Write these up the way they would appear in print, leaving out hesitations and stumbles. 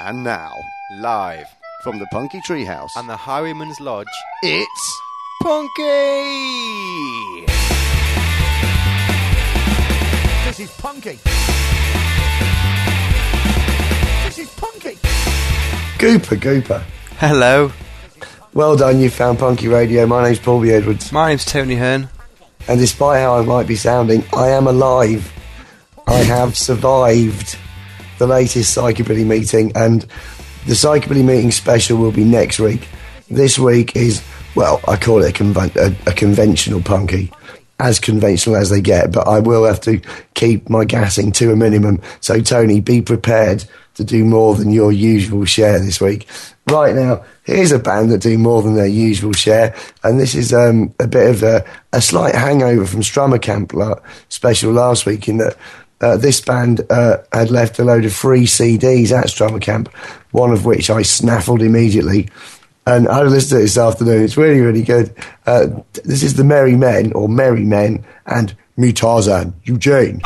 And now, live from the Punky Treehouse and the Highwayman's Lodge, it's Punky! This is Punky! This is Punky! Gooper. Hello. Well done, you found Punky Radio. My name's Paul B. Edwards. My name's Tony Hearn. And despite how I might be sounding, I am alive. I have survived the latest Psychobilly meeting, and the Psychobilly meeting special will be next week. This week is, well, I call it a conventional Punky, as conventional as they get, but I will have to keep my gassing to a minimum. So, Tony, be prepared to do more than your usual share this week. Right now, here's a band that do more than their usual share, and this is a bit of a slight hangover from Strummer Camp special last week, in that this band had left a load of free CDs at Strummer Camp, one of which I snaffled immediately. And I listened to it this afternoon. It's really, really good. This is the Merry Men, or Merry Men, and Me Tarzan, Eugene.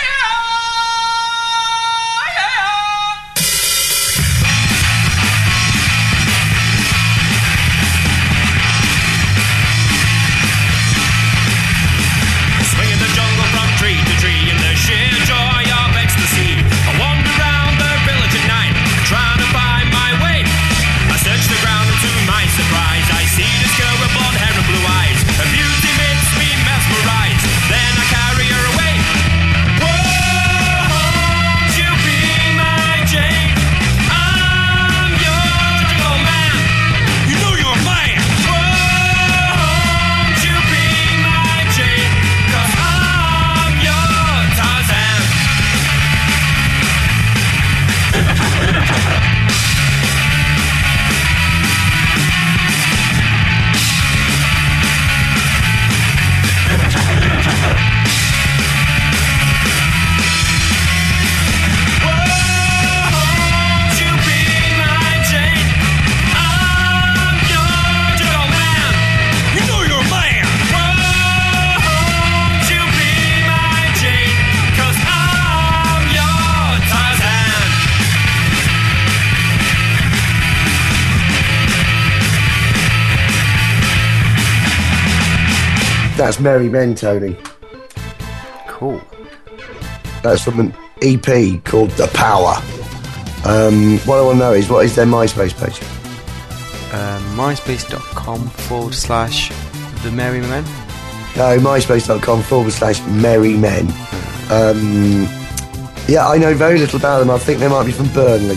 That's Merry Men, Tony. Cool. That's from an EP called The Power. What I want to know is, what is their MySpace page? MySpace.com/The Merry Men. No, MySpace.com/Merry Men. Yeah, I know very little about them. I think they might be from Burnley.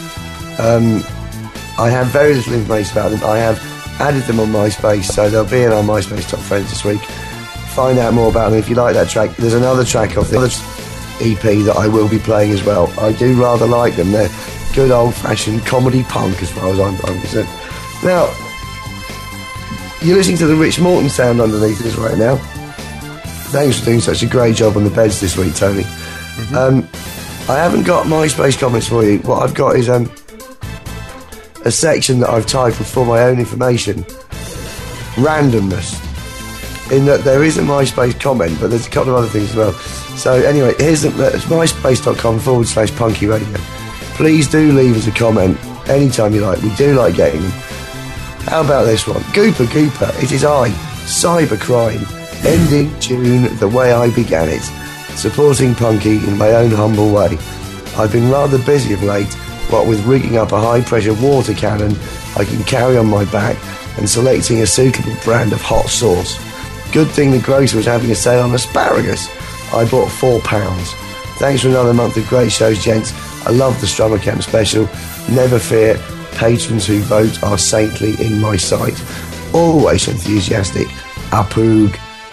I have very little information about them. I have added them on MySpace, so they'll be in our MySpace Top Friends this week. Find out more about them if you like that track. There's another track off the other EP that I will be playing as well. I do rather like them. They're good old-fashioned comedy punk as far as I'm concerned. Now, you're listening to the Rich Morton sound underneath this right now. Thanks for doing such a great job on the beds this week, Tony. I haven't got MySpace comments for you. What I've got is a section that I've titled, for my own information, randomness, in that there is a MySpace comment, but there's a couple of other things as well. So anyway, here's MySpace.com/Punky Radio. Please do leave us a comment anytime you like. We do like getting them. How about this one? Gooper, it is I, Cybercrime, ending June the way I began it, supporting Punky in my own humble way. I've been rather busy of late, what with rigging up a high-pressure water cannon I can carry on my back and selecting a suitable brand of hot sauce. Good thing the grocer was having a sale on asparagus. I bought £4. Thanks for another month of great shows, gents. I love the Strummer Camp special. Never fear, patrons who vote are saintly in my sight. Always enthusiastic. Apoog.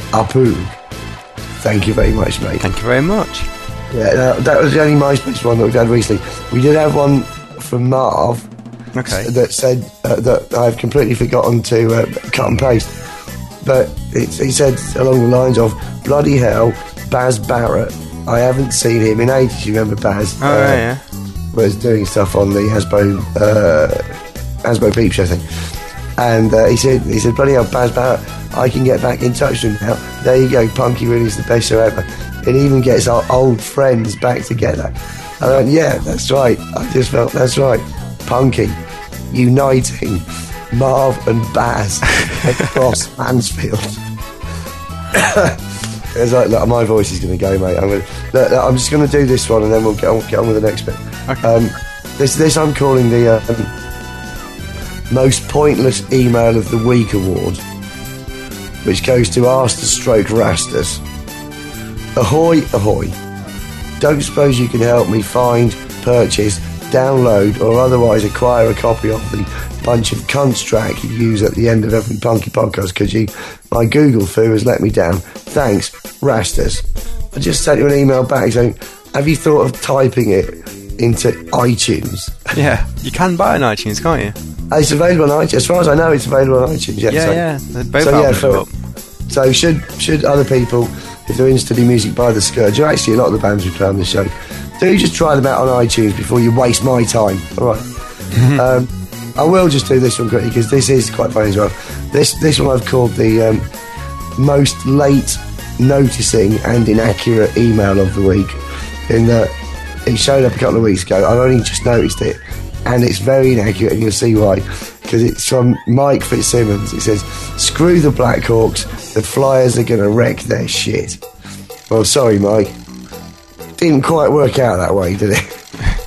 Thank you very much, mate. Thank you very much. Yeah, that was the only MySpace one that we've had recently. We did have one from Marv, Okay. that said that I've completely forgotten to cut and paste. But he said along the lines of, bloody hell, Baz Barrett. I haven't seen him in ages. You remember Baz? Oh, yeah. Was doing stuff on the Hasbro Peep Show thing. And he said, bloody hell, Baz Barrett, I can get back in touch with him now. There you go, Punky really is the best show ever. It even gets our old friends back together. I went, yeah, that's right. I just felt, that's right. Punky, uniting Marv and Baz across Mansfield. It's like, look, my voice is going to go, mate. I'm just going to do this one, and then we'll get on with the next bit. Okay. This I'm calling the most pointless email of the week award, which goes to Arster Stroke Rastus. Ahoy, ahoy. Don't suppose you can help me find, purchase, download or otherwise acquire a copy of the bunch of cunts track you use at the end of every Punky podcast, because my Google foo has let me down. Thanks, Rastus. I just sent you an email back saying, have you thought of typing it into iTunes? Yeah, you can buy it on iTunes, can't you? It's available on iTunes. As far as I know, it's available on iTunes. Yeah, Yeah, they're both albums are up. So should other people, if they're interested in music by The Scourge, or actually a lot of the bands we play on the show, do just try them out on iTunes before you waste my time. All right. I will just do this one quickly because this is quite funny as well. This one I've called the most late noticing and inaccurate email of the week, in that it showed up a couple of weeks ago. I've only just noticed it, and it's very inaccurate, and you'll see why. Because it's from Mike Fitzsimmons. It says, "Screw the Blackhawks, the Flyers are going to wreck their shit." Well, sorry, Mike. Didn't quite work out that way, did it?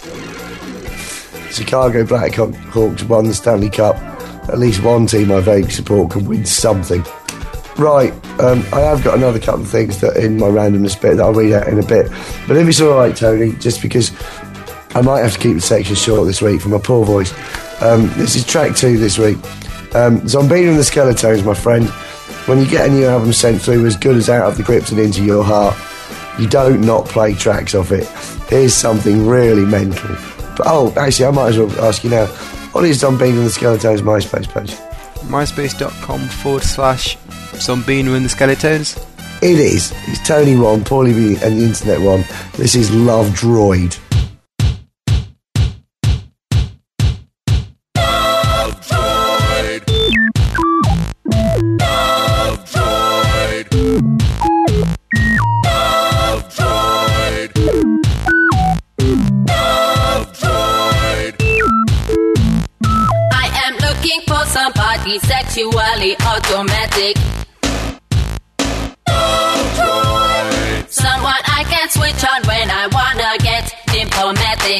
Chicago Blackhawks won the Stanley Cup. At least one team I vaguely support can win something. Right, I have got another couple of things that in my randomness bit that I'll read out in a bit. But if it's alright, Tony, just because I might have to keep the section short this week for my poor voice. This is track 2 this week. Zombina and the Skeletones, my friend. When you get a new album sent through as good as Out of the Crypt and Into Your Heart, you don't not play tracks off it. Here's something really mental. But actually, I might as well ask you now, what is Zombina and the Skeletones MySpace page? MySpace.com/Zombina and the Skeletones. It is. It's Tony 1, Paulie B and the Internet 1. This is Love Droid. Sexually automatic. Someone I can switch on when I wanna get diplomatic.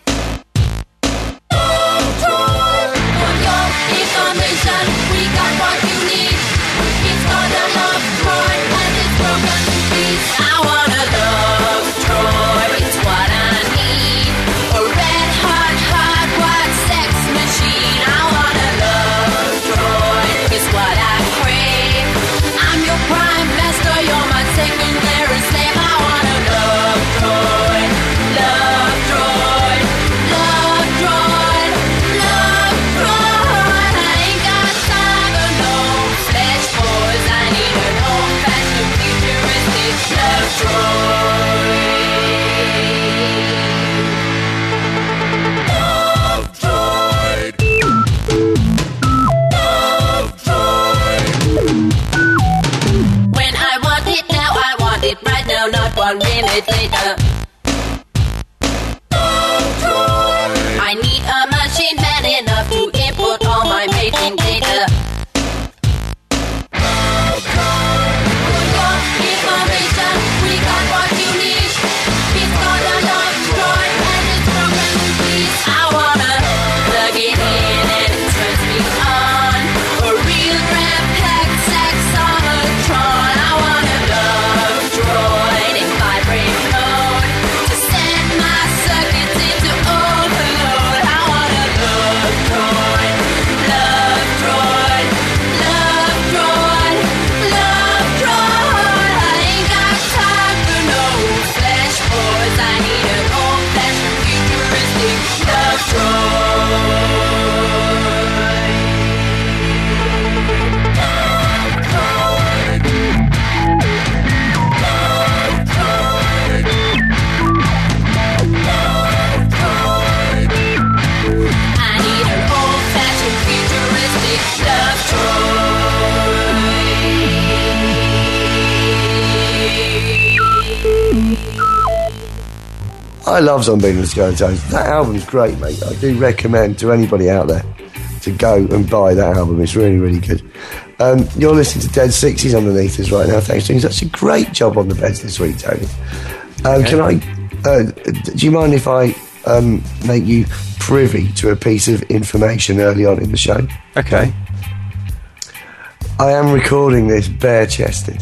For your information, we got what you need. It's called a love droid and it's broken to pieces. I want a love droid, it's what I need. A red hot white sex machine. I want a love droid, it's what I crave. I'm your prime master, you're my secondary slave. I want a love droid, love droid, love droid, love droid. I ain't got time for no flesh boys. I need an old-fashioned futuristic love droid. Love droid. Love droid. When I want it now, I want it right now, not 1 minute later. I need a machine man enough to input all my mating data. For your information, we got what you need. It's called a love droid and it's broken to pieces. I wanna plug it in and it turns me on. A real ram-packed saxometron. I want a love droid, it vibrates low. I love Zombie and the Skeletons. That album's great, mate. I do recommend to anybody out there to go and buy that album. It's really, really good. You're listening to Dead 60s underneath us right now. Thanks, doing such a great job on the beds this week, Tony. Can I? Do you mind if I make you privy to a piece of information early on in the show? Okay. I am recording this bare-chested.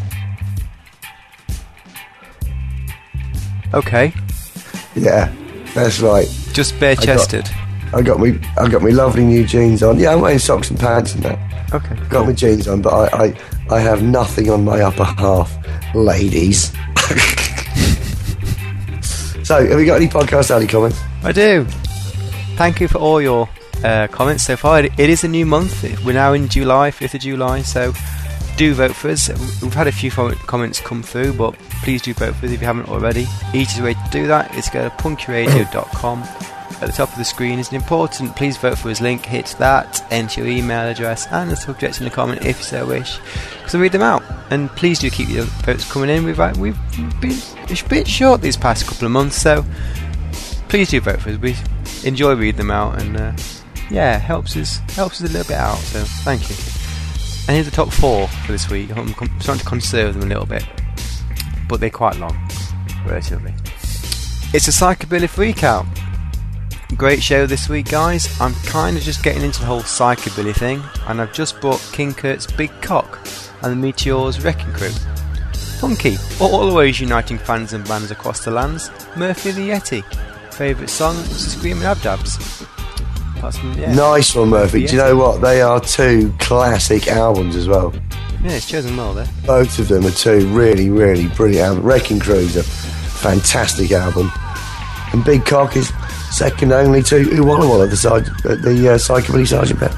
Okay. Yeah, that's right. Just bare-chested. I got me lovely new jeans on. Yeah, I'm wearing socks and pants and that. Okay. Got my jeans on, but I have nothing on my upper half, ladies. So, have you got any Podcast Alley comments? I do. Thank you for all your comments so far. It is a new month. We're now in July, 5th of July, so do vote for us. We've had a few comments come through, but please do vote for us if you haven't already. Easiest way to do that is to go to punkyradio.com. At the top of the screen is an important please vote for us link. Hit that, enter your email address and the subject in the comment if you so wish, because I'll read them out. And please do keep your votes coming in. We've been a bit short these past couple of months, so please do vote for us. We enjoy reading them out, and helps us a little bit out, so thank you. And here's the top 4 for this week. I'm trying to conserve them a little bit, but they're quite long, relatively. It's a Psychobilly Freakout. Great show this week, guys. I'm kind of just getting into the whole Psychobilly thing, and I've just bought King Kurt's Big Cock and the Meteors Wrecking Crew. Funky, always uniting fans and bands across the lands. Murphy the Yeti. Favourite song was the Screaming Abdabs. Nice one, Murphy. Do you know what? They are 2 classic albums as well. Yeah, it's chosen well there. Both of them are 2 really, really brilliant albums. Wrecking Crew's a fantastic album, and Big Cock is second only to Uwalla the Psychobilly Sgt. Pepper.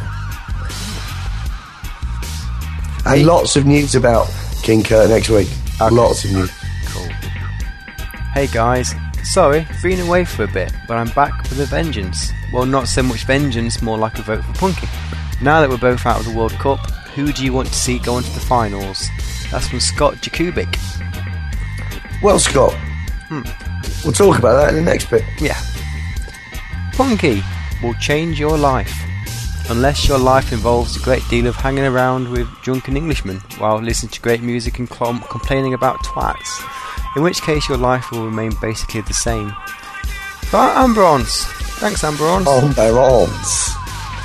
And lots of news about King Kurt next week. Okay. Lots of news. Cool. Hey guys, sorry, been away for a bit, but I'm back with a vengeance. Well, not so much vengeance, more like a vote for Punky. Now that we're both out of the World Cup, who do you want to see go on to the finals? That's from Scott Jakubik. Well, Scott, we'll talk about that in the next bit. Yeah. Punky will change your life, unless your life involves a great deal of hanging around with drunken Englishmen while listening to great music and complaining about twats, in which case your life will remain basically the same. But Amberons. Thanks, Amberons. Amberons.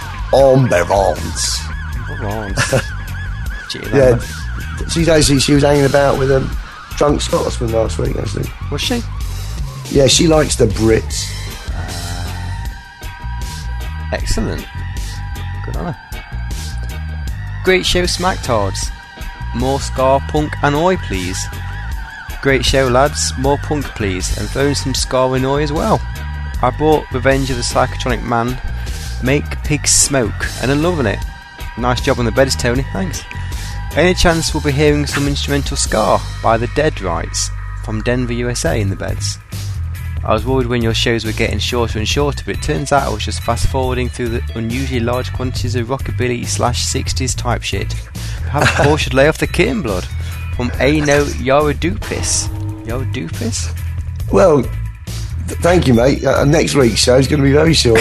Yeah, she was hanging about with a drunk Scotsman last week, actually. Was she? Yeah, she likes the Brits. Excellent. Good on her. Great show, Smacktards. More ska, punk and oi, please. Great show, lads. More punk, please. And throw in some ska and oi as well. I bought Revenge of the Psychotronic Man, Make Pigs Smoke, and I'm loving it. Nice job on the beds, Tony. Thanks. Any chance we'll be hearing some instrumental ska by the Dead Rights from Denver, USA in the beds? I was worried when your shows were getting shorter and shorter, but it turns out I was just fast forwarding through the unusually large quantities of rockabilly / 60s type shit. Perhaps Paul should lay off the kitten blood. From A-No Yaradupis. Yaradupis? Well, thank you, mate. Next week's show is going to be very short.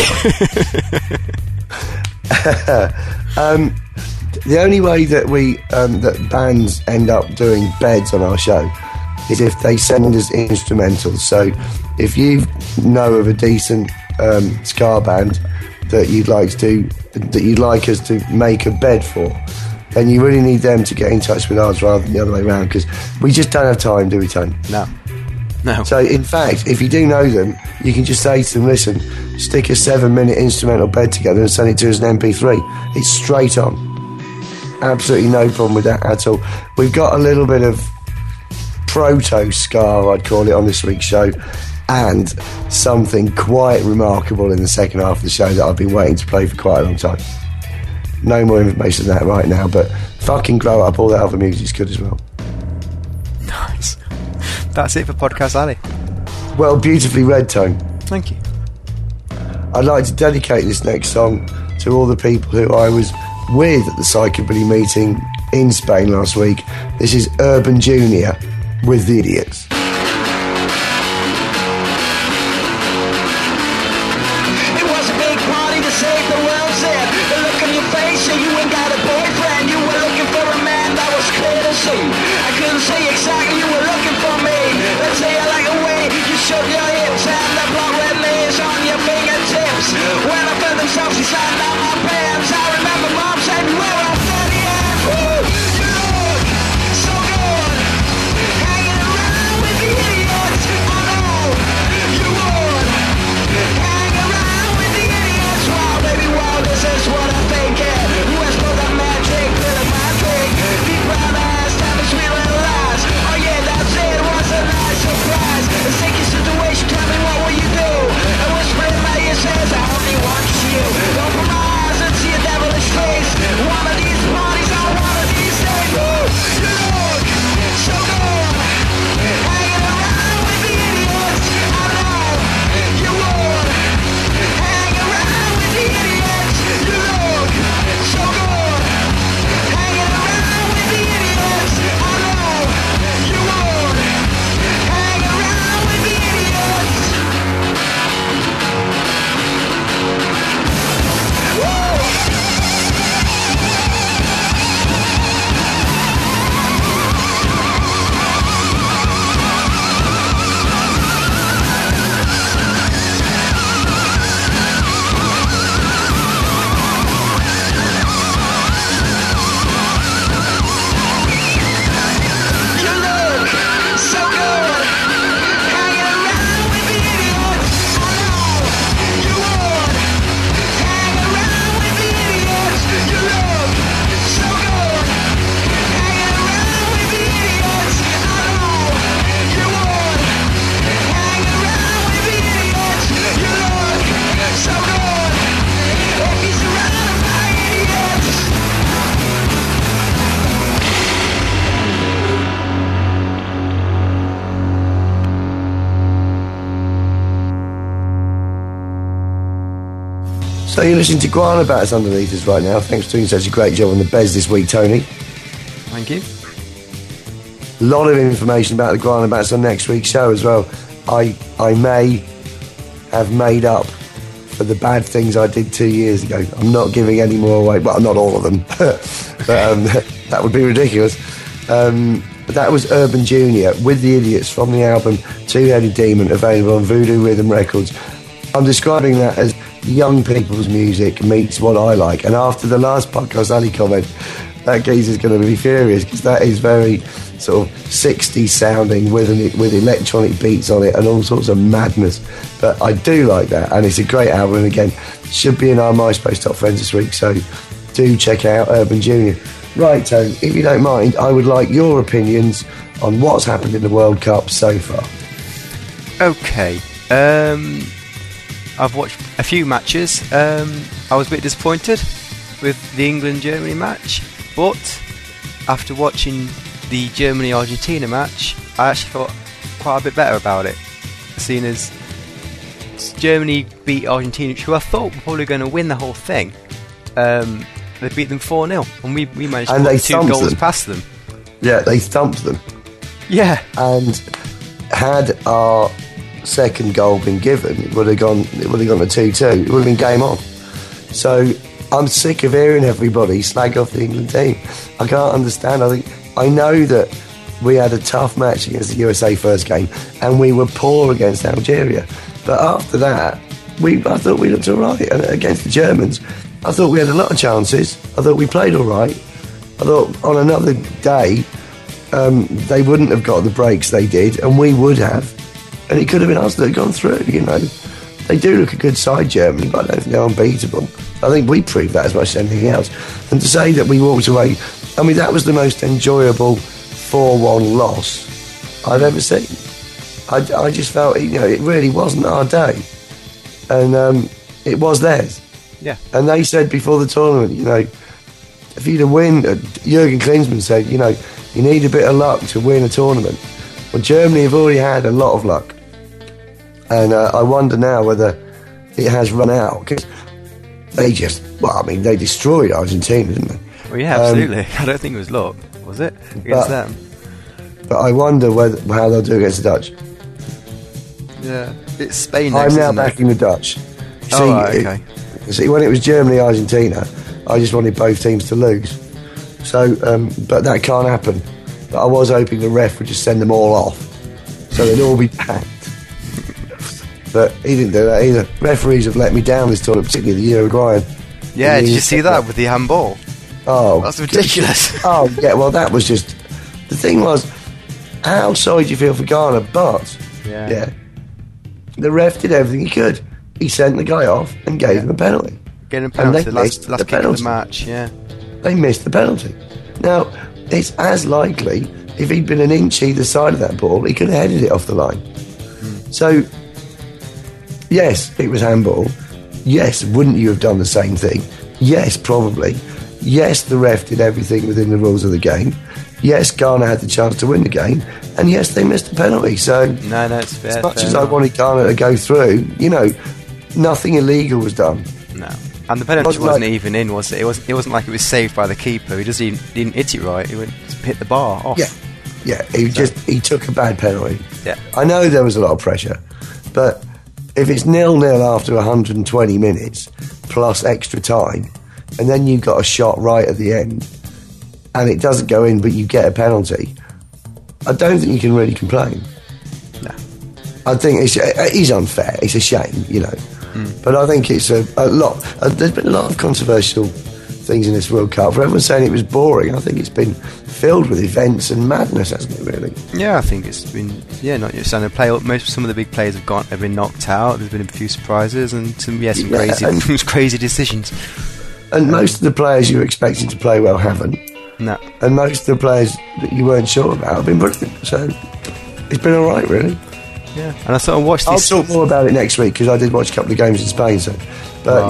The only way that that bands end up doing beds on our show is if they send us instrumentals. So if you know of a decent ska band that you'd like us to make a bed for, then you really need them to get in touch with us rather than the other way around, because we just don't have time, do we, Tony? No. So in fact, if you do know them, you can just say to them, listen, stick a 7-minute instrumental bed together and send it to us in MP3. It's straight on. Absolutely no problem with that at all. We've got a little bit of proto-ska, I'd call it, on this week's show, and something quite remarkable in the second half of the show that I've been waiting to play for quite a long time. No more information than that right now, but fucking grow up, all that other music's good as well. Nice. That's it for Podcast Alley. Well, beautifully read, Tone. Thank you. I'd like to dedicate this next song to all the people who I was with at the Psychobilly meeting in Spain last week. This is Urban Junior with The Idiots. So you're listening to Guana Bats underneath us right now. Thanks for doing such a great job on the Bez this week, Tony. Thank you. A lot of information about the Guana Bats on next week's show as well. I may have made up for the bad things I did 2 years ago. I'm not giving any more away. Well, not all of them. but that would be ridiculous. That was Urban Junior with the Idiots from the album Two-Headed Demon, available on Voodoo Rhythm Records. I'm describing that as young people's music meets what I like. And after the last podcast Ali comment, that geezer's going to be furious, because that is very sort of 60s sounding with electronic beats on it and all sorts of madness. But I do like that, and it's a great album. And again, should be in our MySpace Top Friends this week, so do check out Urban Junior. Right, Tone, if you don't mind, I would like your opinions on what's happened in the World Cup so far. Okay. I've watched a few matches. I was a bit disappointed with the England-Germany match, but after watching the Germany-Argentina match, I actually thought quite a bit better about it, seeing as Germany beat Argentina, who I thought were probably going to win the whole thing. They beat them 4-0, and we managed to put 2 goals past them. Yeah, they thumped them. Yeah. And had our second goal been given, it would have gone to 2-2. It would have been game on. So I'm sick of hearing everybody slag off the England team. I can't understand. I know that we had a tough match against the USA first game, and we were poor against Algeria. But after that, I thought we looked all right. And against the Germans, I thought we had a lot of chances. I thought we played all right. I thought on another day, they wouldn't have got the breaks they did, and we would have. And it could have been us that had gone through, you know. They do look a good side, Germany, but I don't think they're unbeatable. I think we proved that as much as anything else. And to say that we walked away, I mean, that was the most enjoyable 4-1 loss I've ever seen. I just felt, you know, it really wasn't our day. And it was theirs. Yeah. And they said before the tournament, you know, if you'd have win, Jurgen Klinsmann said, you know, you need a bit of luck to win a tournament. Well, Germany have already had a lot of luck. And I wonder now whether it has run out, because they they destroyed Argentina, didn't they? Well, yeah, absolutely. I don't think it was luck, was it, against them? But I wonder how they'll do against the Dutch. Yeah, it's Spain next, I'm now backing the Dutch. Okay. See, when it was Germany-Argentina, I just wanted both teams to lose. So, but that can't happen. But I was hoping the ref would just send them all off, so they'd all be packed. But he didn't do that either. Referees have let me down this tournament, particularly the Uruguayan. Yeah, did you see that with the handball? Oh, that's ridiculous. Oh, yeah, well, that was just... The thing was, how sorry do you feel for Ghana? But, yeah, the ref did everything he could. He sent the guy off and gave him a penalty. Getting a penalty, the last kick of the match, yeah. They missed the penalty. Now, it's as likely, if he'd been an inch either side of that ball, he could have headed it off the line. So, yes, it was handball. Yes, wouldn't you have done the same thing? Yes, probably. Yes, the ref did everything within the rules of the game. Yes, Ghana had the chance to win the game. And yes, they missed the penalty. So, no, it's fair. As much as I wanted Ghana to go through, you know, nothing illegal was done. No. And the penalty wasn't even in, was it? It wasn't like it was saved by the keeper. He just didn't hit it right. He hit the bar off. Yeah. He took a bad penalty. Yeah. I know there was a lot of pressure, but if it's 0-0 after 120 minutes plus extra time, and then you've got a shot right at the end, and it doesn't go in, but you get a penalty, I don't think you can really complain. No. I think it is unfair. It's a shame, you know. But I think it's a lot. There's been a lot of controversial things in this World Cup. For everyone saying it was boring, I think it's been filled with events and madness, hasn't it? Really? Yeah, I think it's been. Yeah, not just standard play. Some of the big players have been knocked out. There's been a few surprises and some crazy decisions. And most of the players you were expecting to play well haven't. No. And most of the players that you weren't sure about have been brilliant. So it's been all right, really. Yeah, and I sort of watched this. I'll talk more about it next week, because I did watch a couple of games in Spain. So, but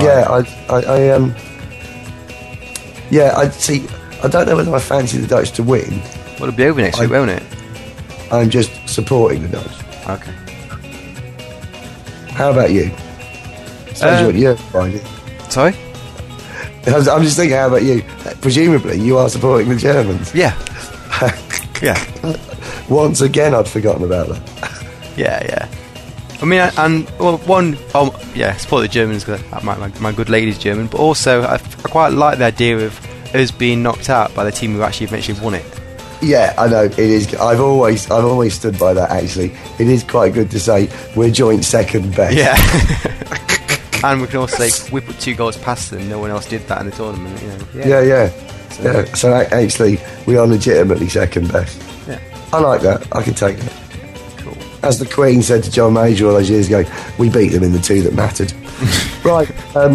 I see. I don't know whether I fancy the Dutch to win. Well, it'll be over next week, won't it? I'm just supporting the Dutch. Okay. How about you? What you're finding. Sorry? I'm just thinking, how about you? Presumably, you are supporting the Germans. Yeah. Yeah. Once again, I'd forgotten about that. Yeah. I mean, support the Germans because my good lady's German, but also I quite like the idea of us being knocked out by the team who actually eventually won it. Yeah, I know it is. I've always stood by that. Actually, it is quite good to say we're joint second best. Yeah. And we can also say we put 2 goals past them. No one else did that in the tournament. Yeah. So actually, we are legitimately second best. Yeah. I like that. I can take that. Cool. As the Queen said to John Major all those years ago, we beat them in the 2 that mattered. Right.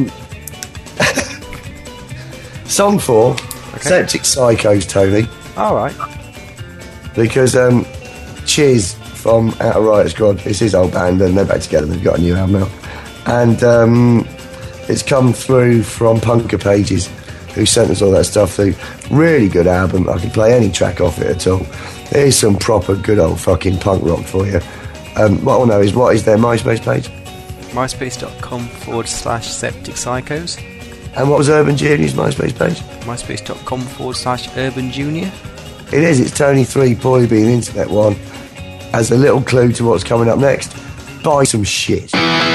Song 4, Okay. Septic Psychos, Tony. All right. Because Chiz from Outer Riot Squad, it's his old band, and they're back together. They've got a new album out. And it's come through from Punker Pages, who sent us all that stuff through. Really good album. I can play any track off it at all. Here's some proper good old fucking punk rock for you. What I want to know is, what is their MySpace page? MySpace.com/Septic Psychos. And what was Urban Junior's MySpace page? MySpace.com/Urban Junior. It is. It's Tony 3, Poorly Being Internet 1. As a little clue to what's coming up next, buy some shit.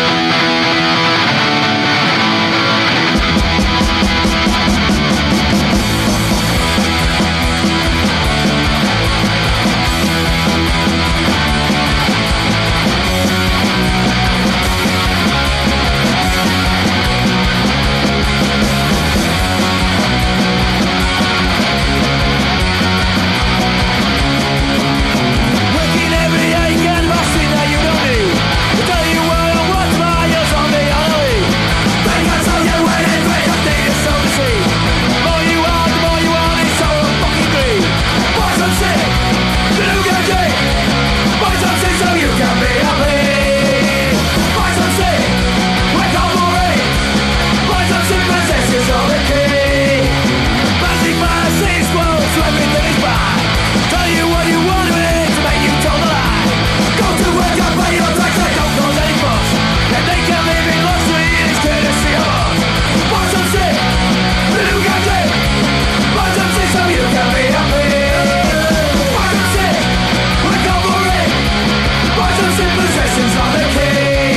Working every day, getting busted, now you don't do. I tell you what, I want to buy your zombie only. Think I told you when it breaks, I think it's so to see. The more you want, it's so fucking green. Buy some shit, you don't get a drink. Buy some shit so you can be happy. Buy some shit, wake up already. Buy some shit, possessions of the key. Magic man sees squirrels, so everything is bad. Tell you what you want with it to make you tell the lie. Go to work and pay your tax, they don't cause any fuss. And they can live in luxury, it's courtesy of us. Buy some shit, little gadget. Buy some shit so you can be happy. Buy some shit, wake up for it. Buy some shit, possessions are the key.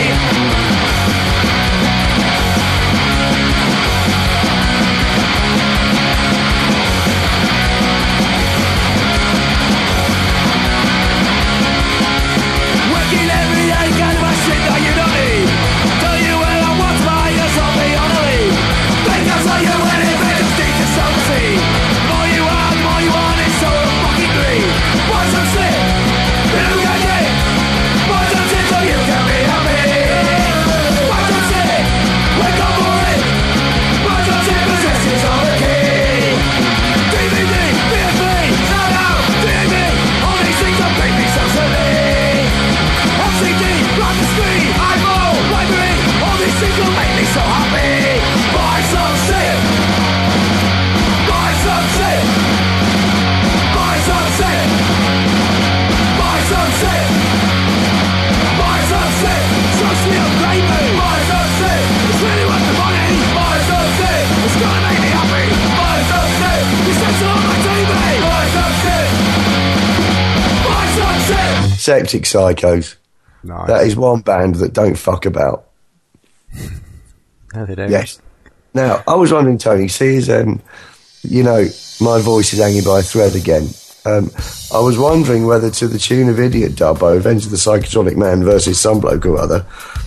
Working every day, getting my shit that you don't need. Tell you where I want to buy your zombie on the lead. Think I'll tell you when it makes deep to so to see. The more you want, it's so fucking green. Buy some shit, little gadget. Buy some shit so you can be happy. Buy some shit, wake up for it. Buy some shit, possessions are the key. DVD, PSP, shout out, DAB. All these things are make me so silly. LCD, black screen, iPhone, library. All these things will make me so happy. Buy some shit. Buy some shit. Buy some shit. Buy some shit. Buy some shit. Socially upgrade me. Buy some shit. It's really worth the money. Buy some shit. It's gonna make me happy. Buy some shit. You censor on my TV. Buy some shit. Buy some shit. Septic Psychos. Nice. That is one band that don't fuck about. No, they don't. Yes. Now, I was wondering, Tony, see, as my voice is hanging by a thread again. I was wondering whether, to the tune of Idiot Dub by Revenge of the Psychotronic Man versus some bloke or other,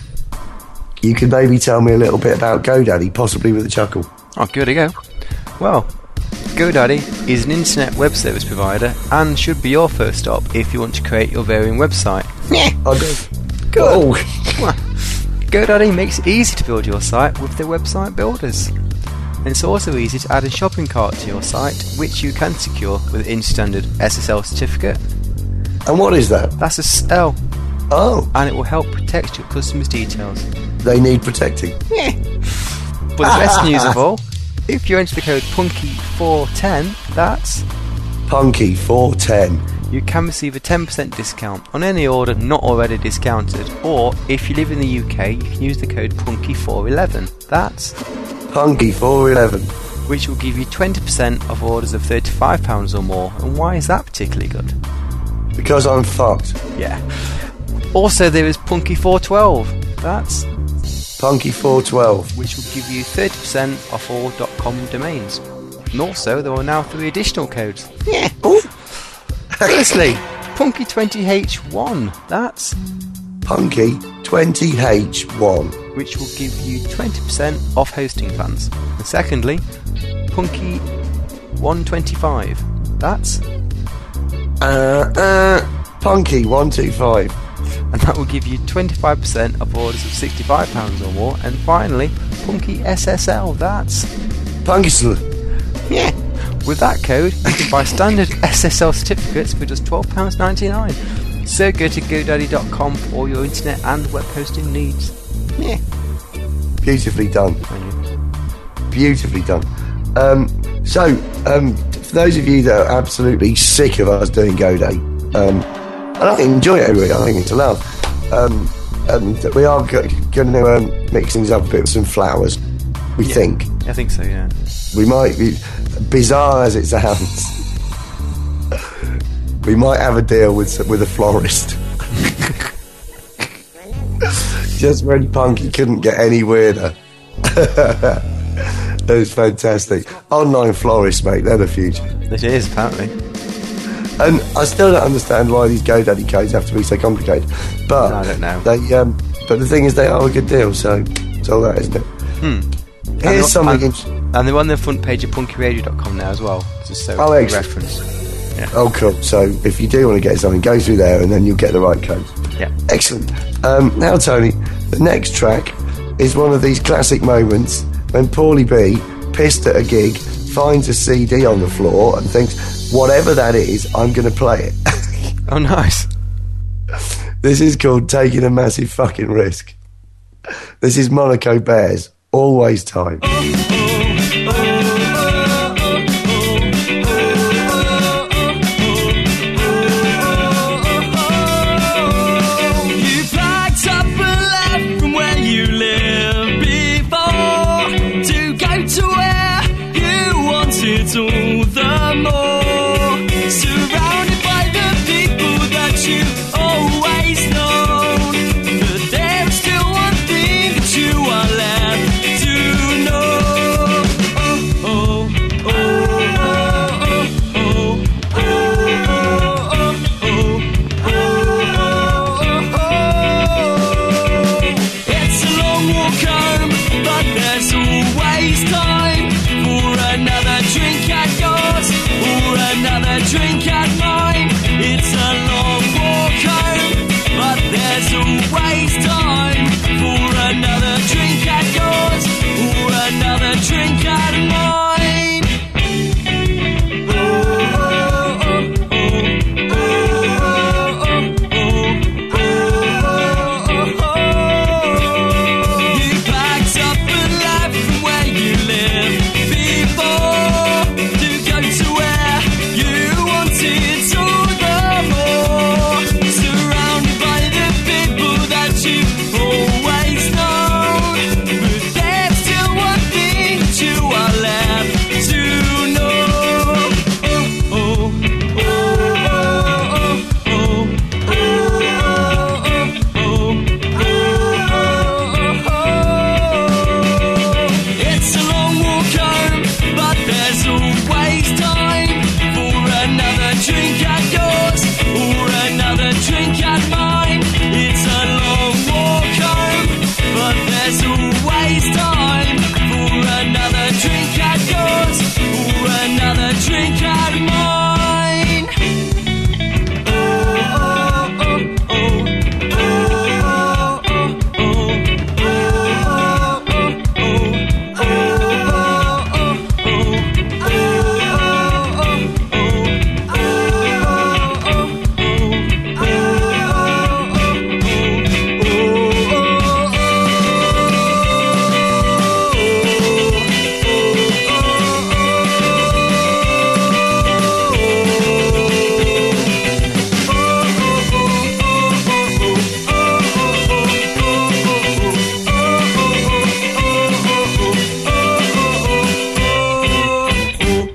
you could maybe tell me a little bit about GoDaddy, possibly with a chuckle. Oh, good to go. Well, GoDaddy is an internet web service provider and should be your first stop if you want to create your very own website. I do. Good. Oh. GoDaddy makes it easy to build your site with their website builders. And it's also easy to add a shopping cart to your site, which you can secure with an in-standard SSL certificate. And what is that? That's a L, Oh, and it will help protect your customers' details. they need protecting. But the best news of all, if you enter the code PUNKY410, that's Punky 410. you can receive a 10% discount on any order not already discounted, or if you live in the UK, you can use the code PUNKY411. That's Punky 411. which will give you 20% of orders of £35 or more. And why is that particularly good? Because I'm fucked. Yeah. Also, there is Punky 412. That's Punky 412. which will give you 30% off all .com domains. And also, there are now 3 additional codes. Yeah. Firstly, Punky 20H1. That's Punky 20H1. which will give you 20% off hosting plans. And secondly, Punky 125. That's Punky 125. and that will give you 25% of orders of £65 or more. And finally, Punky SSL. That's Punkysl. yeah. With that code, you can buy standard SSL certificates for just £12.99. So go to GoDaddy.com for all your internet and web hosting needs. Yeah. Beautifully done. Beautifully done. For those of you that are absolutely sick of us doing Go Day, and I enjoy it every week, I think it's a love. We are going to mix things up a bit with some flowers. We think. I think so, yeah. We might be, bizarre as it sounds, we might have a deal with a florist. Just when Punky couldn't get any weirder. It was fantastic. Online florists, mate, they're the future. It is, apparently. And I still don't understand why these GoDaddy codes have to be so complicated. But I don't know. They, but the thing is, they are a good deal, so it's all that, isn't it? Here's something. And they're on the front page of punkyradio.com now as well, just so Oh, for excellent. reference. Yeah. Oh, cool. So if you do want to get something, go through there and then you'll get the right code. Yeah. Excellent. Now, Tony, the next track is one of these classic moments when Paulie B, pissed at a gig, finds a CD on the floor and thinks, whatever that is, I'm going to play it. Oh, nice. This is called Taking a Massive Fucking Risk. This is Monaco Bears. Always time. You packed up and left from where you lived before to go to where you wanted all the more. Surrounded by the people that you've always known, but there's still one thing that you are left to know.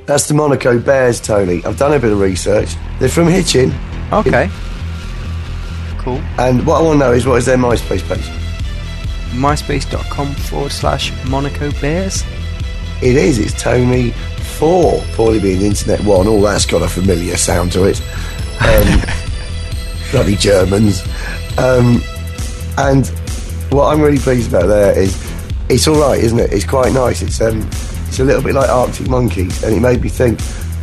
That's the Monaco Bears, Tony. I've done a bit of research. They're from Hitchin. Okay. Cool. And what I want to know is, what is their MySpace page? MySpace.com/Monaco Bears. It is. It's Tony 4. Poorly being Internet 1. All that's got a familiar sound to it. Bloody Germans. And what I'm really pleased about there is, it's all right, isn't it? It's quite nice. It's a little bit like Arctic Monkeys, and it made me think,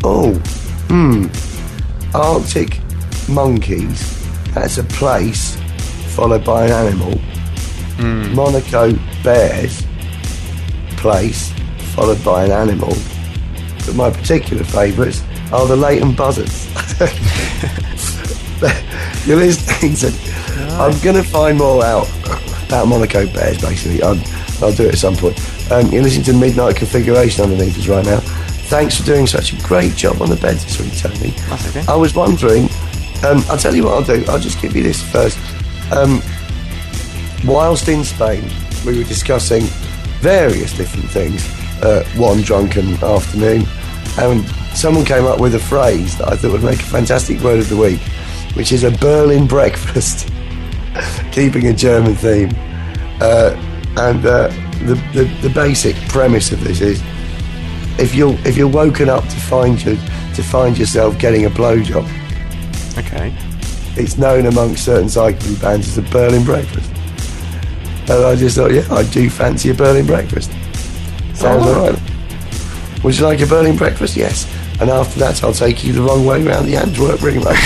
Arctic Monkeys, that's a place followed by an animal. Monaco Bears, place followed by an animal. But my particular favourites are the Leighton Buzzards. You're listening to... I'm going to find more out about Monaco Bears, basically. I'll do it at some point. You're listening to Midnight Configuration underneath us right now. Thanks for doing such a great job on the bed this week, Tony. That's okay. I was wondering... I'll tell you what I'll do. I'll just give you this first. Whilst in Spain, we were discussing various different things one drunken afternoon, and someone came up with a phrase that I thought would make a fantastic word of the week, which is a Berlin breakfast, keeping a German theme. And the basic premise of this is, if you're woken up to find yourself getting a blowjob, Okay. it's known amongst certain psychobilly bands as a Berlin breakfast. And I just thought, yeah, I do fancy a Berlin breakfast. Sounds alright. Would you like a Berlin breakfast? Yes. And after that, I'll take you the wrong way around the Antwerp ring road.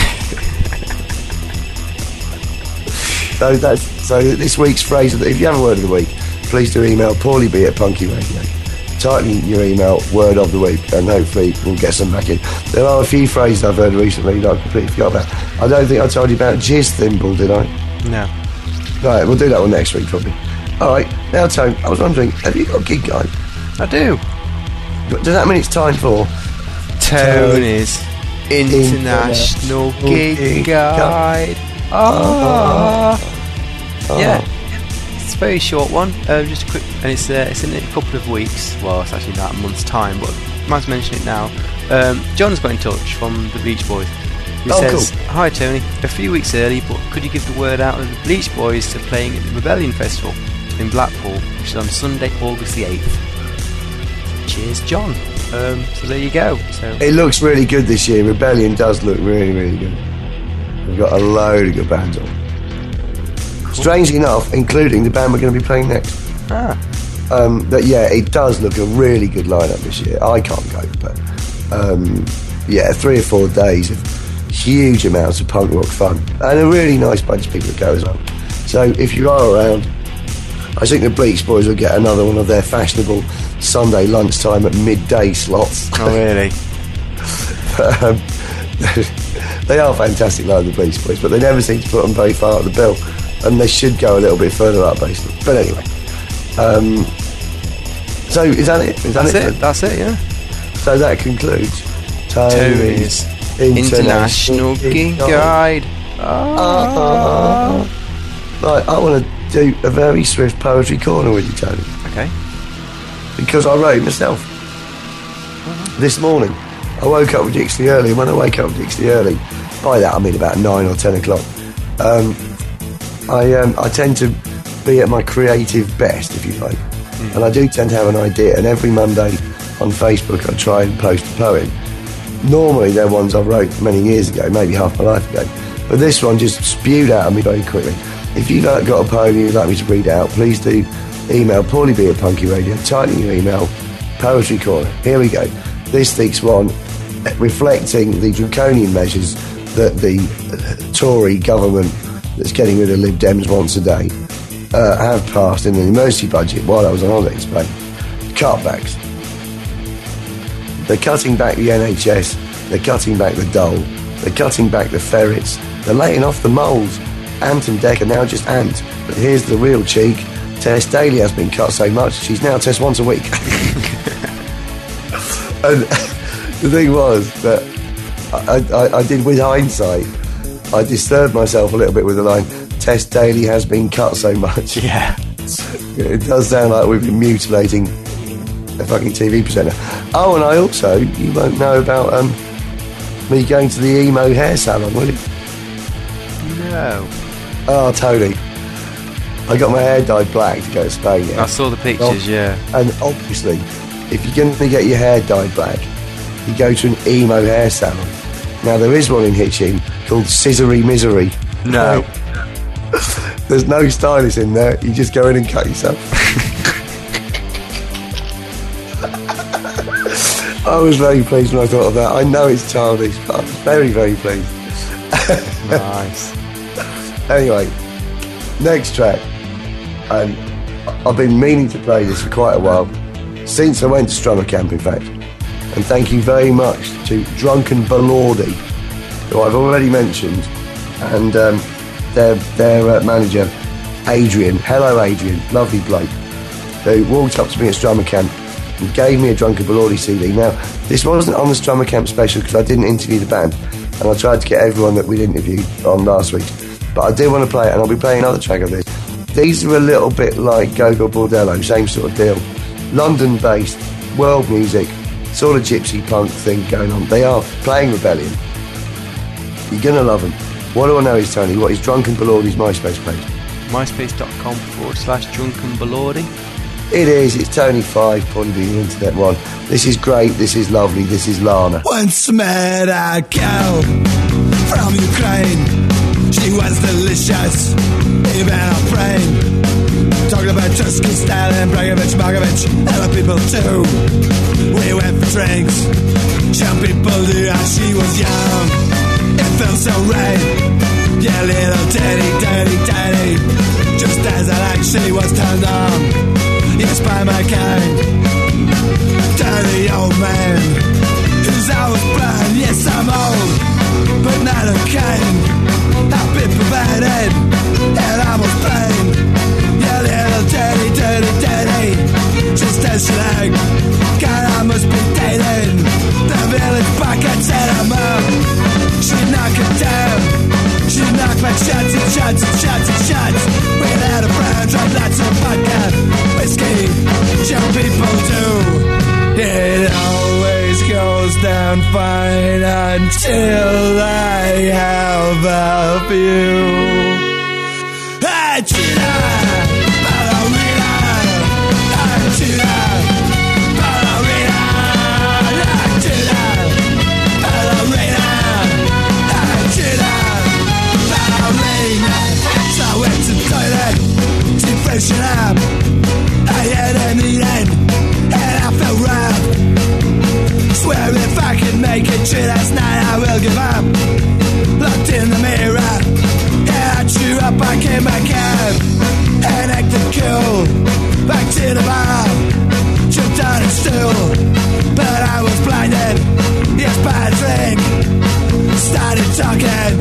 So this week's phrase, if you have a word of the week, please do email paulieb@punkyradio. Title your email word of the week, and hopefully we'll get some back in. There are a few phrases I've heard recently that I completely forgot about. I don't think I told you about jizz thimble, did I? No. Right, we'll do that one next week, probably. Alright, now Tone, I was wondering, have you got a gig guide? I do. Does that mean it's time for Tony's International Gig Guide. Yeah. It's a very short one, just a quick, and it's in a couple of weeks. Well, it's actually about a month's time, but I might as well mention it now. John's got in touch from the Bleach Boys. He says, cool. "Hi Tony, a few weeks early, but could you give the word out that the Bleach Boys are playing at the Rebellion Festival in Blackpool, which is on Sunday, August the 8th. Cheers, John." So there you go. So It looks really good this year. Rebellion does look really, really good. We've got a load of good bands on. Cool. Strangely enough, including the band we're going to be playing next. But yeah, it does look a really good lineup this year. I can't go, but yeah, 3 or 4 days of huge amounts of punk rock fun, and a really nice bunch of people that go as well. So if you are around, I think the Bleach Boys will get another one of their fashionable Sunday lunchtime at midday slots. Oh really? They are fantastic, like the Bleach Boys, but they never seem to put them very far up the bill, and they should go a little bit further up, basically. But anyway, so is that it? That's it, yeah. So that concludes Tony's International Gig Guide. Right, I want to do a very swift poetry corner with you, Tony, Okay. because I wrote it myself. This morning, I woke up ridiculously early, and when I wake up ridiculously early, by that I mean about 9 or 10 o'clock, I tend to be at my creative best, if you like, and I do tend to have an idea, and every Monday on Facebook I try and post a poem. Normally they're ones I wrote many years ago, maybe half my life ago, but this one just spewed out of me very quickly. If you've got a poem you'd like me to read out, please do email paulieb@punkyradio, title your email, Poetry Corner. Here we go. This week's one, reflecting the draconian measures that the Tory government that's getting rid of Lib Dems once a day have passed in the emergency budget while I was on holiday in Spain. Cutbacks. They're cutting back the NHS, they're cutting back the dole, they're cutting back the ferrets, they're laying off the moles. Ant and Dec are now just Ant. But here's the real cheek. Tess Daly has been cut so much, she's now Tess once a week. And the thing was that I did, with hindsight, I disturbed myself a little bit with the line, Tess Daly has been cut so much. Yeah. It does sound like we've been mutilating a fucking TV presenter. Oh, and I also, you won't know about me going to the emo hair salon, will you? No. Oh, Tony. I got my hair dyed black to go to Spain. Yeah? I saw the pictures, yeah. And obviously, if you're going to get your hair dyed black, you go to an emo hair salon. Now, there is one in Hitchin called Scissory Misery. No. There's no stylist in there. You just go in and cut yourself. I was very pleased when I thought of that. I know it's childish, but I was very, very pleased. Nice. Anyway, next track. And I've been meaning to play this for quite a while. Since I went to Strummer Camp, in fact. And thank you very much to Drunken Balordi, who I've already mentioned. And their manager, Adrian. Hello, Adrian. Lovely bloke. Who walked up to me at Strummer Camp and gave me a Drunken Balordi CD. Now, this wasn't on the Strummer Camp special because I didn't interview the band, and I tried to get everyone that we'd interviewed on last week. But I do want to play it, and I'll be playing another track of this. These are a little bit like Go-Go Bordello, same sort of deal. London-based, world music, sort of gypsy punk thing going on. They are playing Rebellion. You're going to love them. What do I know is, Tony, what is Drunken Balordi's MySpace page? MySpace.com/Drunken Balordi. It is, it's Tony 5, probably the internet one. This is great, this is lovely, this is Lana. Once met a girl from Ukraine. She was delicious, even our brain. Talking about Tusky, Stalin, Bragovich, Margovich, other people too. We went for drinks, some people knew how she was young. It felt so right, yeah, little daddy, daddy, daddy. Just as I like, she was turned on. Yes, by my kind, dirty old man, who's always blind. Yes, I'm old, but not a kind. I've been provided, and I was plain. Yeah, little dirty, dirty, dirty. Just as she like, God, I must be dating. The village bucket set him up. She knocked it down. She knocked like shots and shots and shots and shots. Without a brown drop, lots of vodka, whiskey, young people do. It always goes down fine until I have a few. China, ballerina, China, ballerina, China, ballerina, China, ballerina. So I went to the toilet to freshen up. I had a meeting and I felt rough. Swear if I can make it through last night, I will give up. Looked in the mirror, yeah, I chew up, I came back up and acted cool. Back to the bar, jumped on a stool, but I was blinded, yes, by a drink. Started talking,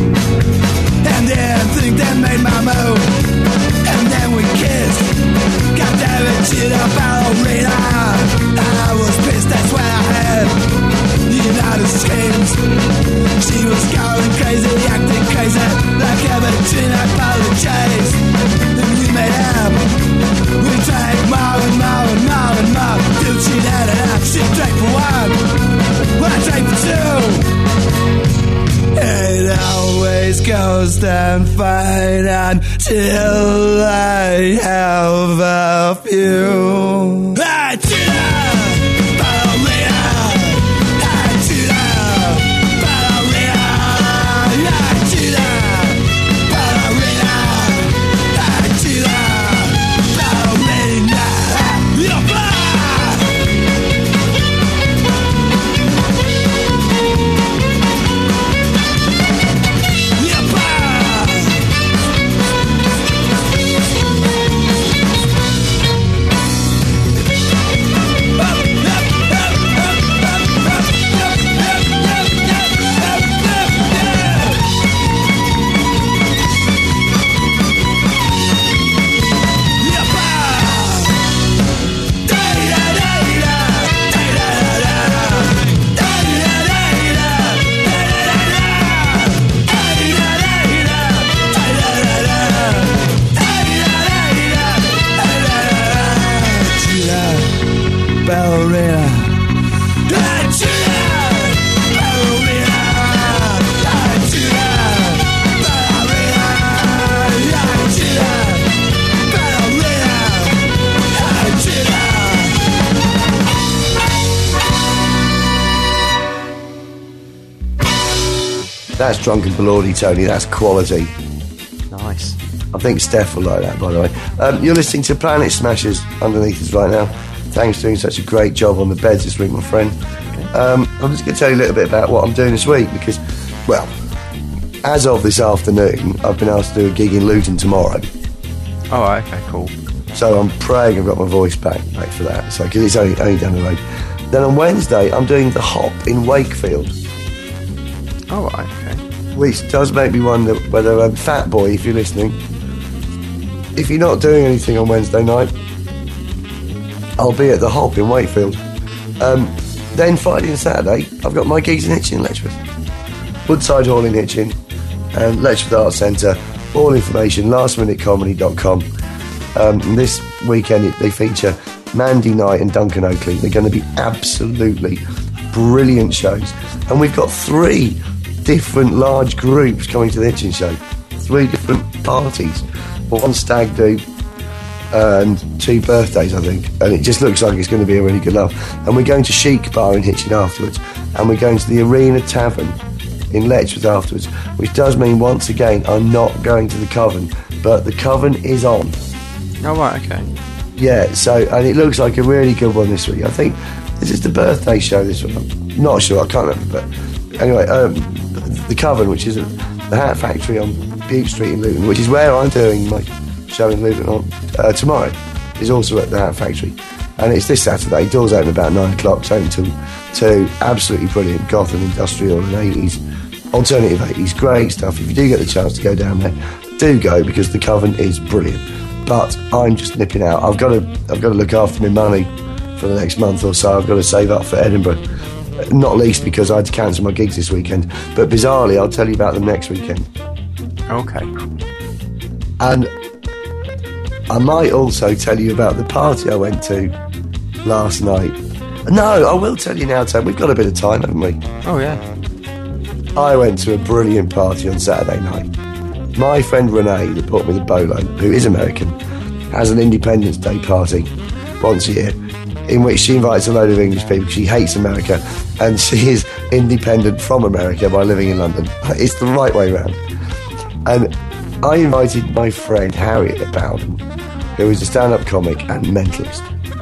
and then think that made my move, and then we kissed. God damn it, to the ballerina. I was pissed, that's when I had United Schemes. She was going crazy, acting crazy, like everything I apologize. Then we made up. We drank more and more and more and more. Till she had enough. She drank for one, I drank for two. It always goes down fine until I have a few. That's Drunken Balordi, Tony. That's quality. Nice. I think Steph will like that, by the way. You're listening to Planet Smashers underneath us right now. Thanks for doing such a great job on the beds this week, my friend. I'm just going to tell you a little bit about what I'm doing this week because, well, as of this afternoon, I've been asked to do a gig in Luton tomorrow. Oh, right, okay, cool. So I'm praying I've got my voice back for that. So because it's only down the road. Then on Wednesday, I'm doing the Hop in Wakefield. Oh, right, okay. Which does make me wonder whether Fat Boy, if you're listening, if you're not doing anything on Wednesday night, I'll be at the Hop in Wakefield. Then Friday and Saturday, I've got my gigs in Hitchin, Letchworth. Woodside Hall in Hitchin and Letchworth Arts Centre. All information, lastminutecomedy.com. This weekend they feature Mandy Knight and Duncan Oakley. They're going to be absolutely brilliant shows. And we've got 3 different large groups coming to the Hitchin show. 3 different parties. 1 stag do and 2 birthdays, I think. And it just looks like it's going to be a really good laugh. And we're going to Chic Bar in Hitchin afterwards. And we're going to the Arena Tavern in Letchworth afterwards, which does mean, once again, I'm not going to the Coven. But the Coven is on. Oh, right, okay. Yeah, so, and it looks like a really good one this week. I think this is the birthday show this one. I'm not sure, I can't remember. But anyway, the Coven, which is the Hat Factory on Bute Street in Luton, which is where I'm doing my show in Luton on tomorrow, is also at the Hat Factory. And it's this Saturday. Doors open about 9 o'clock, it's open till 2. Absolutely brilliant Gotham industrial and 80s, alternative 80s, great stuff. If you do get the chance to go down there, do go, because the Coven is brilliant. But I'm just nipping out. I've got to look after my money for the next month or so. I've got to save up for Edinburgh, not least because I had to cancel my gigs this weekend. But bizarrely, I'll tell you about them next weekend. Okay. And I might also tell you about the party I went to last night. No, I will tell you now, Tom. We've got a bit of time, haven't we? Oh, yeah. I went to a brilliant party on Saturday night. My friend Renee, that bought me the bolo, who is American, has an Independence Day party once a year in which she invites a load of English people. She hates America and she is independent from America by living in London. It's the right way round. And I invited my friend Harriet Bowden, who is a stand-up comic and mentalist.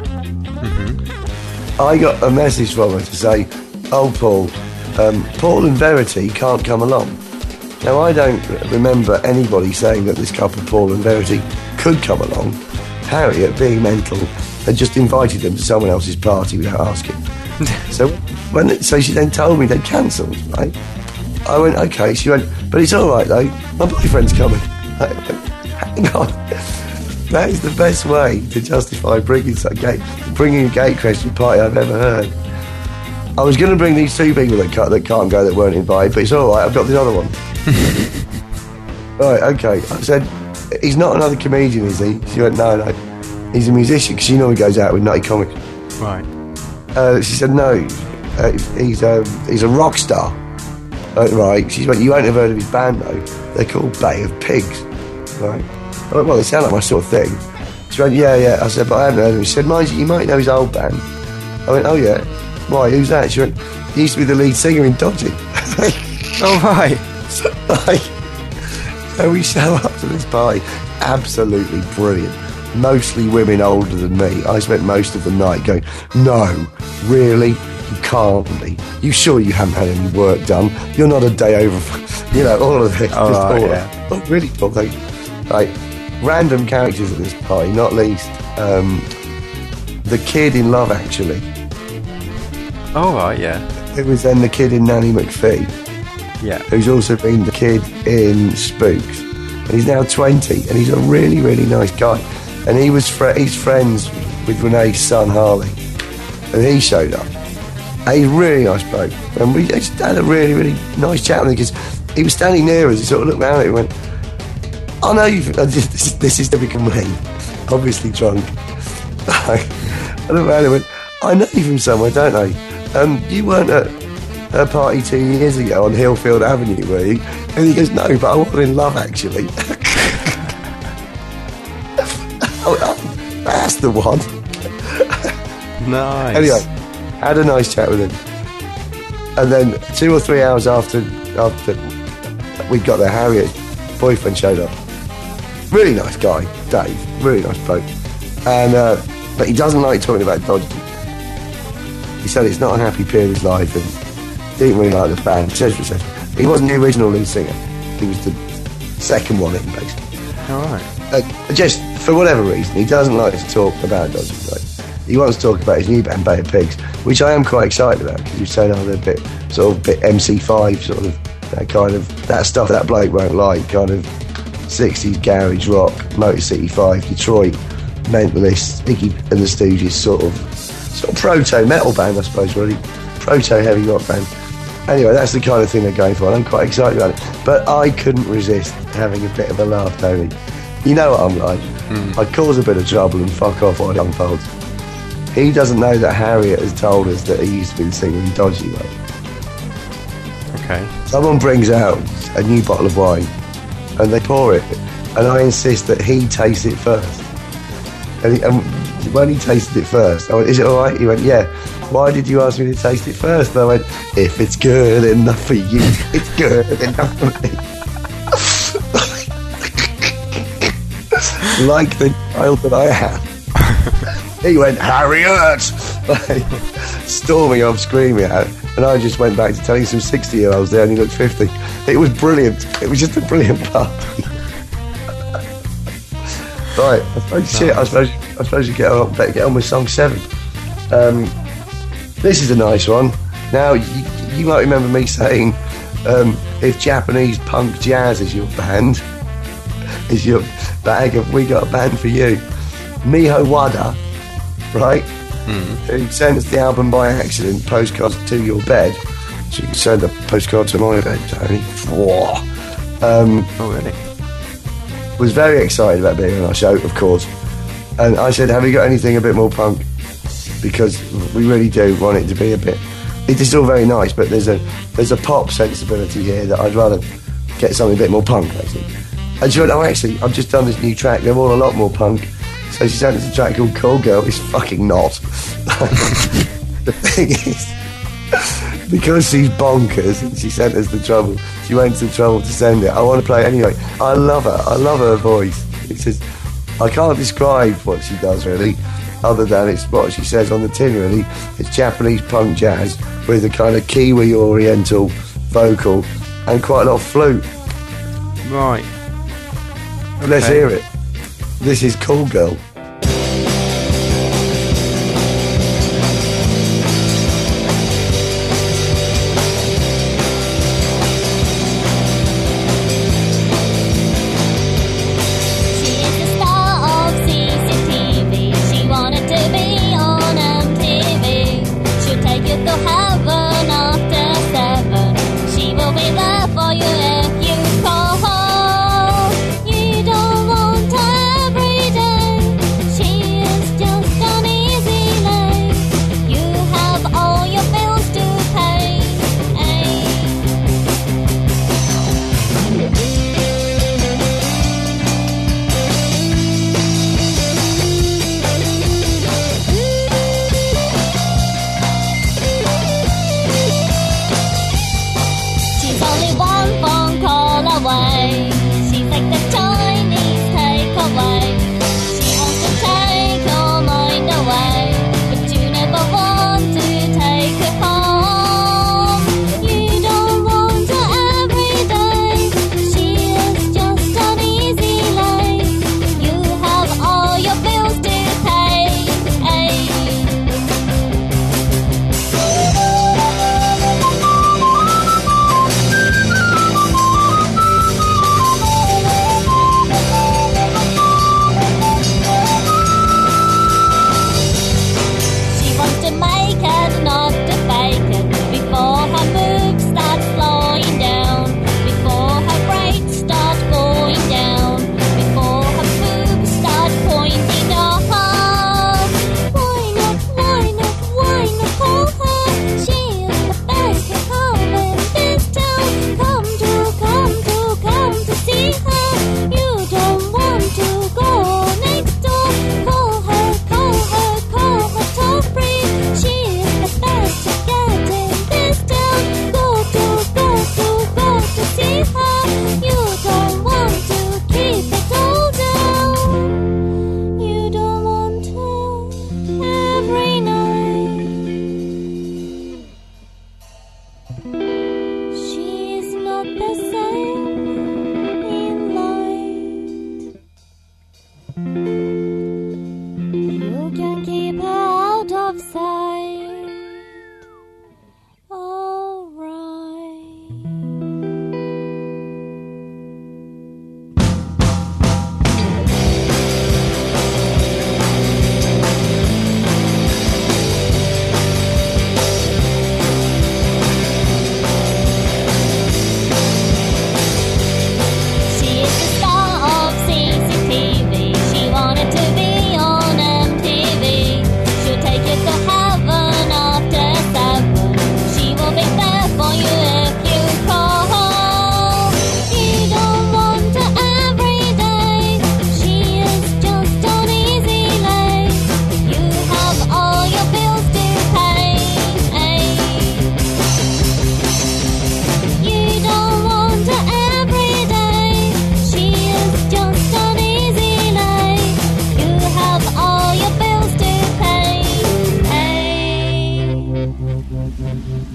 I got a message from her to say, "Oh, Paul, Paul and Verity can't come along." Now, I don't remember anybody saying that this couple, Paul and Verity, could come along. Harriet, being mental, had just invited them to someone else's party without asking. So she then told me they'd cancelled, right? I went, okay. She went, but it's all right, though. My boyfriend's coming. I went, hang on. That is the best way to justify bringing a gate crash party I've ever heard. I was going to bring these 2 people that can't go, that weren't invited, but it's all right, I've got the other one. Right, okay. I said, he's not another comedian, is he? She went, no, he's a musician, because she normally goes out with Nutty Comics. Right. She said, no, he's a rock star. Right. She went, you won't have heard of his band, though. They're called Bay of Pigs. Right. I went, well, they sound like my sort of thing. She went, yeah. I said, but I haven't heard of him. She said, mind you might know his old band. I went, oh, yeah. Why, who's that? She went, he used to be the lead singer in Dodgy. Oh, right. So we show up to this party, absolutely brilliant. Mostly women older than me. I spent most of the night going, no, really? You can't be. You sure you haven't had any work done? You're not a day over, all of this. Oh, right, yeah. Oh, really? Well, like, random characters at this party, not least the kid in Love Actually. Oh, right, yeah. It was then the kid in Nanny McPhee. Yeah. Who's also been the kid in Spooks. And he's now 20, and he's a really, really nice guy. And he's friends with Renee's son, Harley. And he showed up. And he's a really nice bloke. And we just had a really, really nice chat with him, because he was standing near us. He sort of looked round at it and went, I know this is typical me. Obviously drunk. I looked around and went, I know you from somewhere, don't I? You weren't at a party 2 years ago on Hillfield Avenue, were you? And he goes, no, but I was in Love Actually. That's the one. Nice. Anyway, had a nice chat with him. And then 2 or 3 hours after we'd got there, Harriet's boyfriend showed up. Really nice guy, Dave, really nice bloke. And but he doesn't like talking about Dodgy. He said it's not a happy period of his life and didn't really like the band, etc, etc. He wasn't the original lead singer. He was the second one in, basically. Alright. Just for whatever reason, he doesn't like to talk about Dodgy. He wants to talk about his new band, Bay of Pigs, which I am quite excited about, because you're saying, they're a bit MC5, sort of, that kind of, that stuff that bloke won't like, kind of 60s garage rock, Motor City 5, Detroit, Mentalists, Iggy and the Stooges, sort of proto-metal band, I suppose, really. Proto-heavy rock band. Anyway, that's the kind of thing they're going for, and I'm quite excited about it. But I couldn't resist having a bit of a laugh, Tony. You know what I'm like. I cause a bit of trouble and fuck off while it unfolds. He doesn't know that Harriet has told us that he used to be the singer in Dodgy, mate. Okay. Someone brings out a new bottle of wine and they pour it, and I insist that he taste it first. And when he tasted it first, I went, is it alright? He went, yeah. Why did you ask me to taste it first? And I went, if it's good enough for you, it's good enough for me. Like the child that I am. He went, Harriet! Storming off, screaming out. And I just went back to telling some 60-year-olds they only looked 50. It was brilliant. It was just a brilliant party. Right, I suppose you better get on with song 7. This is a nice one. Now, you might remember me saying, if Japanese punk jazz is your band, is your bag of, we got a band for you. Miho Wada, right? Who sent us the album by accident, Postcards to Your Bed. So you can send a postcard to my bed, Tony. Oh, really? Was very excited about being on our show, of course. And I said, have you got anything a bit more punk? Because we really do want it to be a bit... It is all very nice, but there's a pop sensibility here that I'd rather get something a bit more punk, basically. And she went, oh, actually, I've just done this new track. They're all a lot more punk. So she sent us a track called Call Girl. It's fucking not. The thing is, because she's bonkers and she sent us the trouble, she went to the trouble to send it. I want to play it anyway. I love her. I love her voice. It says, I can't describe what she does, really, other than it's what she says on the tin, really. It's Japanese punk jazz with a kind of Kiwi Oriental vocal and quite a lot of flute. Right. Okay. Let's hear it. This is Call Girl.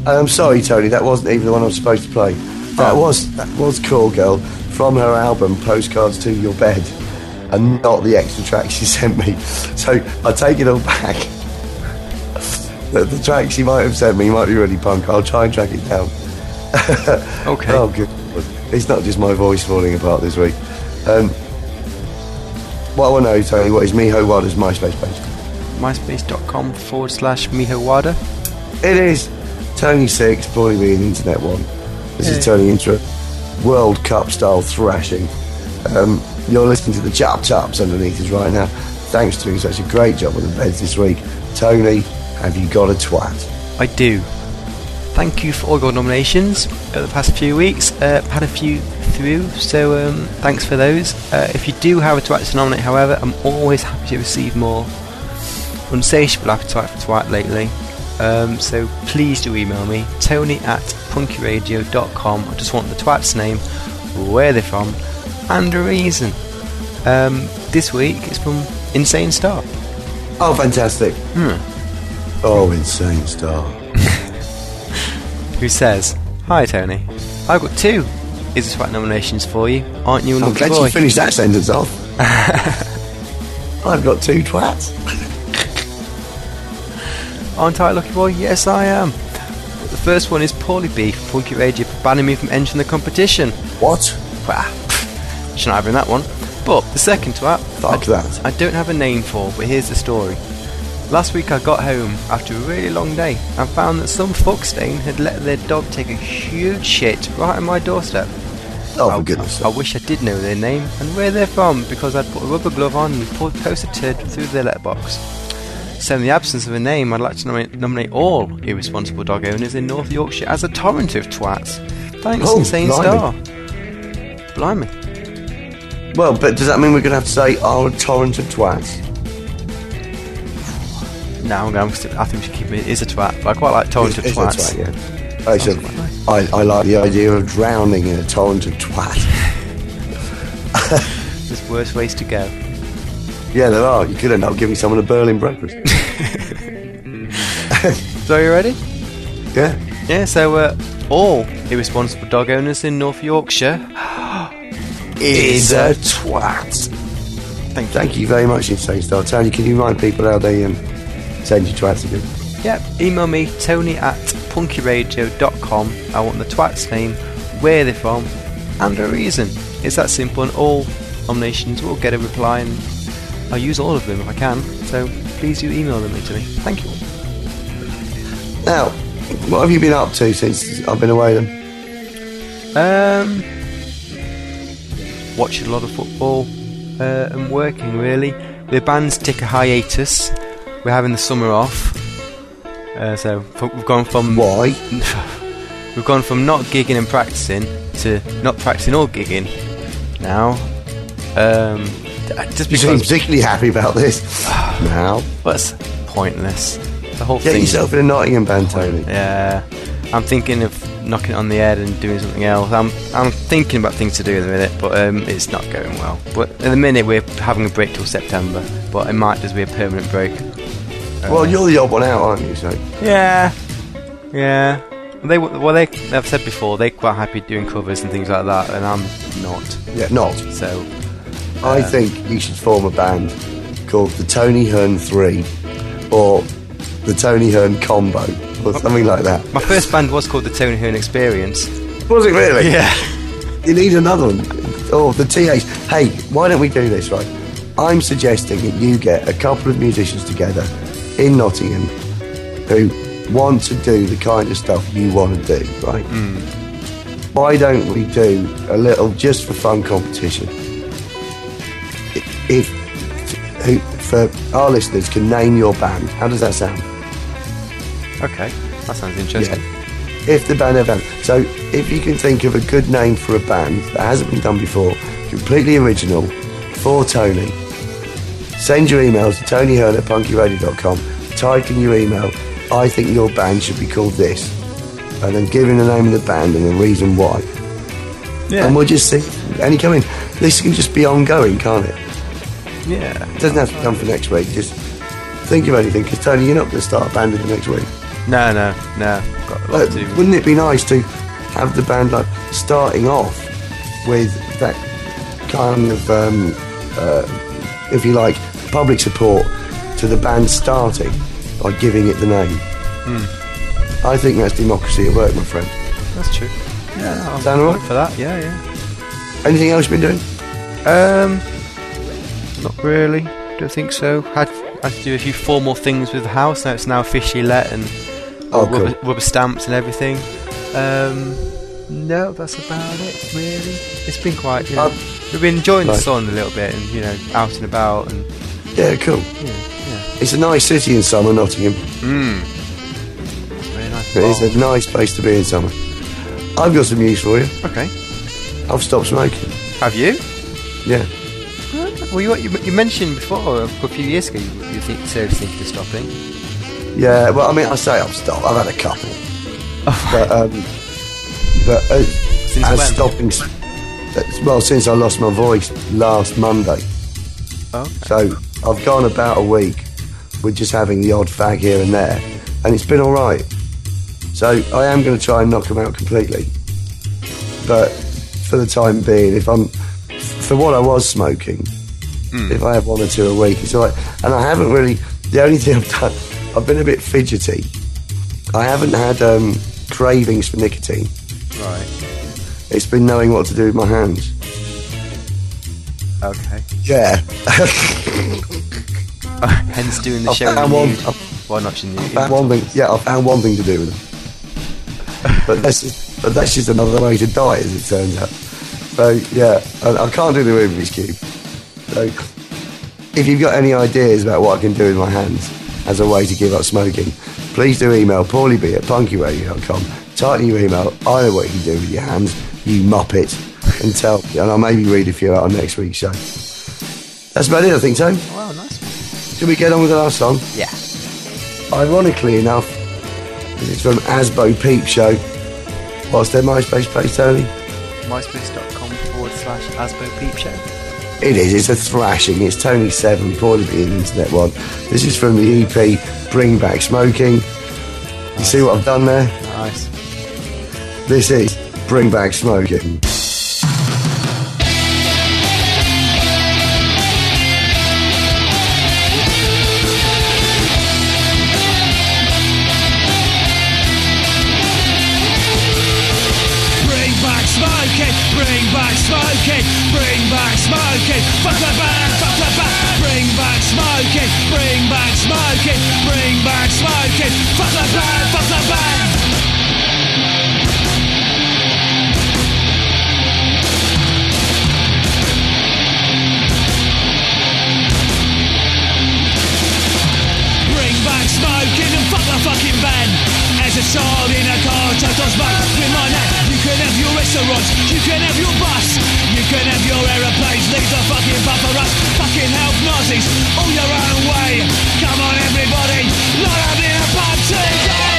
I'm sorry, Tony, that wasn't even the one I was supposed to play. That was Call Girl from her album Postcards to Your Bed, and not the extra track she sent me. So I take it all back. The track she might have sent me might be really punk. I'll try and track it down. Okay. Oh, good. It's not just my voice falling apart this week. What I want to know, Tony, what is Miho Wada's MySpace page? MySpace.com/Miho Wada. It is Tony 6, Paulie B and Internet 1. This is Tony Intro, World Cup style thrashing. You're listening to the Chop Chops underneath us right now. Thanks to doing such a great job on the beds this week. Tony, have you got a twat? I do. Thank you for all your nominations over the past few weeks. Had a few through, so thanks for those. If you do have a twat to nominate, however, I'm always happy to receive more. Unsatiable appetite for twat lately. So please do email me, tony@punkyradio.com. I just want the twat's name, where they're from, and a reason. This week it's from Insane Star. Oh, fantastic. Oh, Insane Star. Who says, "Hi Tony, I've got 2 Is It Twat nominations for you. Aren't you a I'm lucky glad boy?" you finished that sentence off. I've got 2 twats. Aren't I a lucky boy? Yes, I am. The first one is Paulie B from Punky Radio for banning me from entering the competition. What? Well, shouldn't have in that one. But the second twat, Fuck that. I don't have a name for, but here's the story. Last week I got home after a really long day and found that some fuckstain had let their dog take a huge shit right on my doorstep. Oh, for goodness I wish I did know their name and where they're from, because I'd put a rubber glove on and post a turd through their letterbox. So in the absence of a name, I'd like to nominate all irresponsible dog owners in North Yorkshire as a torrent of twats. Thanks, Insane Star. Blimey. Well, but does that mean we're going to have to say, "Oh, a torrent of twats"? No, I think we should keep it. It is a twat, but I quite like torrent of It's twats. a twat, yeah. I like the idea of drowning in a torrent of twat. There's worse ways to go. Yeah, there are. You could end up giving someone a Berlin breakfast. So you ready? Yeah. Yeah, so all irresponsible dog owners in North Yorkshire Is a twat. Thank you very much, Insane Star. Tony, can you remind people how they send you twats again? Yep, email me, tony@punkyradio.com. I want the twat's name, where they're from, and a reason. It's that simple, and all nominations will get a reply, and I'll use all of them if I can, so please do email them to me. Thank you. Now, what have you been up to since I've been away then? Watching a lot of football and working, really. The band's take a hiatus. We're having the summer off. So we've gone from... Why? We've gone from not gigging and practicing to not practicing or gigging now. Just You seem because... particularly happy about this. Now. That's pointless. The whole Get thing... yourself in a Nottingham band, Tony. Yeah. I'm thinking of knocking it on the head and doing something else. I'm thinking about things to do with it, but it's not going well. But at the minute we're having a break till September, but it might just be a permanent break. Well, you're the odd one out, aren't you? So. Yeah. I've said before, they're quite happy doing covers and things like that, and I'm not. Yeah, not. So I think you should form a band called the Tony Hearn 3 or the Tony Hearn Combo or something like that. my first band was called the Tony Hearn Experience. Was it really? Yeah. You need another one. Oh, the TH. Hey, why don't we do this, right? I'm suggesting that you get a couple of musicians together in Nottingham who want to do the kind of stuff you want to do, right? Why don't we do a little just for fun competition? For our listeners can name your band. How does that sound? Okay, that sounds interesting. Yeah. If the band ever... So, if you can think of a good name for a band that hasn't been done before, completely original, for Tony, send your emails to tonyhearn@punkyradio.com, type in your email, "I think your band should be called this," and then give him the name of the band and the reason why. Yeah. And we'll just see. Any come in. This can just be ongoing, can't it? Yeah. It doesn't have to come for next week. Just think of anything, because Tony, you're not going to start a band in the next week. No. got a lot to do. Wouldn't it be nice to have the band like starting off with that kind of, if you like, public support to the band starting by giving it the name? I think that's democracy at work, my friend. That's true. Yeah, I'm Sound alright? up for that. Yeah. Anything else you've been doing? Not really. Don't think so. Had to do a few formal things with the house. Now it's now officially let and rubber stamps and everything. No, that's about it. Really, it's been quite. We've been enjoying the sun a little bit, and out and about, and yeah, cool. Yeah. It's a nice city in summer, Nottingham. Very nice. It is a nice place to be in summer. I've got some news for you. Okay. I've stopped smoking. Have you? Yeah. Well, you mentioned before a few years ago you think seriously thinking of stopping. Yeah. Well, I mean, I say I've stopped. I've had a couple. But Since as when? stopping. Well, since I lost my voice last Monday. Okay. So I've gone about a week with just having the odd fag here and there, and it's been all right. So I am going to try and knock them out completely. But for the time being, for what I was smoking, if I have one or two a week, it's all right. And I haven't really. The only thing I've done, I've been a bit fidgety. I haven't had cravings for nicotine. Right. It's been knowing what to do with my hands. Okay. Yeah. Hence doing the I show in the found one- nude. Why not in the nude? I found one thing to do with them. But that's just another way to die, as it turns out. So yeah, I can't do the Rubik's Cube. So if you've got any ideas about what I can do with my hands as a way to give up smoking, please do email paulieb@punkyradio.com. Type in your email. I know what you can do with your hands, you muppet, and tell me, and I'll maybe read a few out on next week's show. That's about it, I think, Tone. Wow, nice. Should we get on with the last song? Yeah. Ironically enough, it's from Asbo Peep Show. What's their MySpace page, Tony? MySpace.com/Asbo Peep Show. It is, it's a thrashing. It's Tony 7, probably the internet one. This is from the EP Bring Back Smoking. You see what I've done there? Nice. This is Bring Back Smoking. Bring back smoking, bring back smoking, bring back smoking. Fuck the band, fuck the band. Bring back smoking, bring back smoking, bring back smoking. Fuck the band, fuck the band. Bring back smoking and fuck the fucking band. As a child in a car, total smoke with my neck. You can have your restaurants, you can have your bus, you can have your aeroplanes, leave the fucking paparazzi, fucking health Nazis, all your own way. Come on everybody, not having a pub today.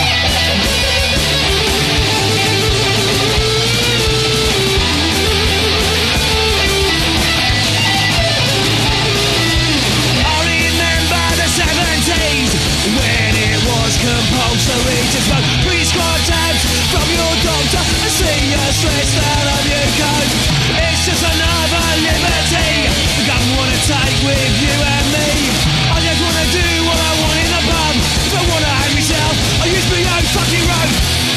I remember the 70s when it was compulsory to smoke. Prescribed tabs from your doctor and see your stress out of your coat. It's just another liberty the government wanna take with you and me. I just wanna do what I want in the pub. If I wanna hang myself, I use my own fucking road.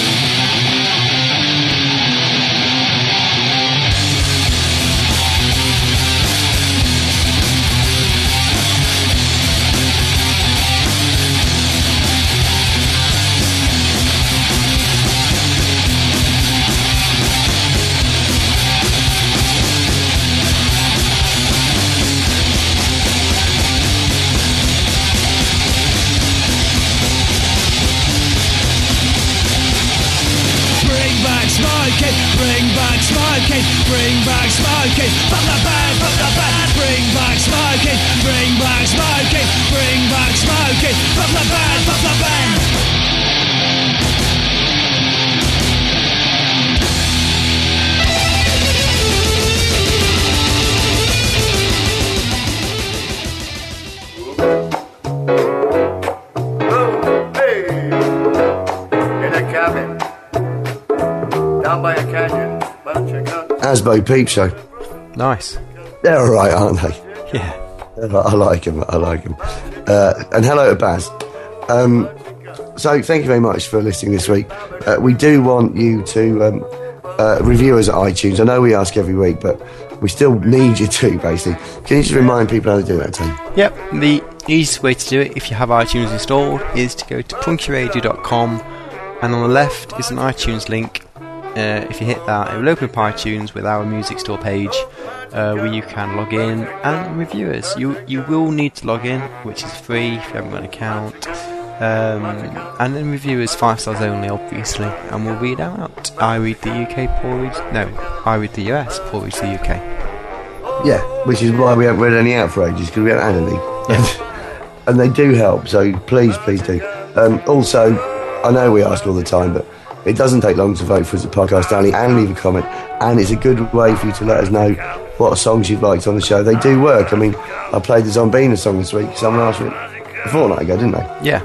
Smoking, bring back smoking, bring back smoking. Fuck the band, fuck the band. Bring back smoking, bring back smoking, bring back smoking. Fuck the band, fuck the band. In a Asbo Peep Show. Nice. They're all right, aren't they? Yeah. I like them. And hello to Baz. So thank you very much for listening this week. We do want you to review us at iTunes. I know we ask every week, but we still need you to, basically. Can you just remind people how to do that, Tim? Yep, the easiest way to do it, if you have iTunes installed, is to go to punkyradio.com, and on the left is an iTunes link. If you hit that, it will open up iTunes with our music store page, where you can log in and review us. You will need to log in, which is free if you haven't got an account. And then review us 5 stars only, obviously, and we'll read out. I read the UK, Paul reads... No, I read the US, Paul reads the UK. Yeah, which is why we haven't read any out for ages, because we haven't had any. Yeah. And they do help, so please do. Also, I know we ask all the time, but it doesn't take long to vote for us at Podcast Alley and leave a comment, and it's a good way for you to let us know what songs you've liked on the show. They do work. I mean, I played the Zombina song this week. Someone asked me a fortnight ago, didn't they? Yeah.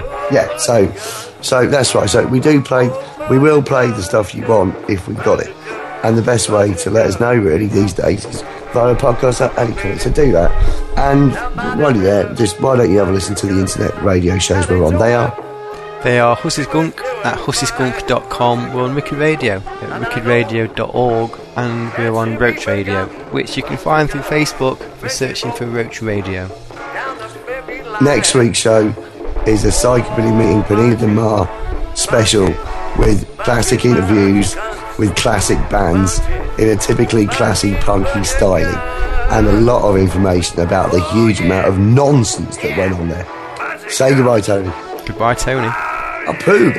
So that's right. So we will play the stuff you want if we've got it. And the best way to let us know really these days is via Podcast Alley. So do that. And while you're there, why don't you have a listen to the internet radio shows we're on? They are Huss's Gunk at hussysgunk.com. We're on Wicked Radio at wickedradio.org, and we're on Roach Radio, which you can find through Facebook for searching for Roach Radio. Next week's show is a Psychobilly Meeting Penina de Mar special with classic interviews with classic bands in a typically classy punky styling, and a lot of information about the huge amount of nonsense that went on there. Say goodbye, Tony. Goodbye, Tony. A poo.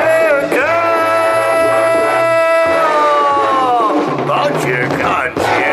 Bunch of cunts,